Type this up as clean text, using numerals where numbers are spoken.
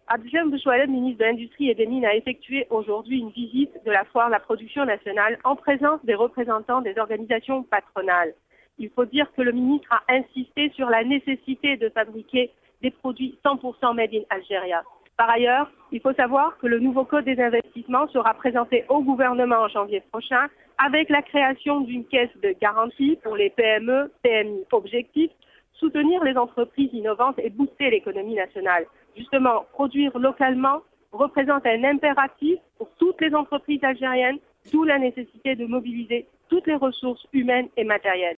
Abdelham Bouchoualeb, ministre de l'Industrie et des Mines, a effectué aujourd'hui une visite de la foire de la production nationale en présence des représentants des organisations patronales. Il faut dire que le ministre a insisté sur la nécessité de fabriquer des produits 100% made in Algeria. Par ailleurs, il faut savoir que le nouveau code des investissements sera présenté au gouvernement en janvier prochain avec la création d'une caisse de garantie pour les PME, PMI. Objectif, soutenir les entreprises innovantes et booster l'économie nationale. Justement, produire localement représente un impératif pour toutes les entreprises algériennes, d'où la nécessité de mobiliser toutes les ressources humaines et matérielles.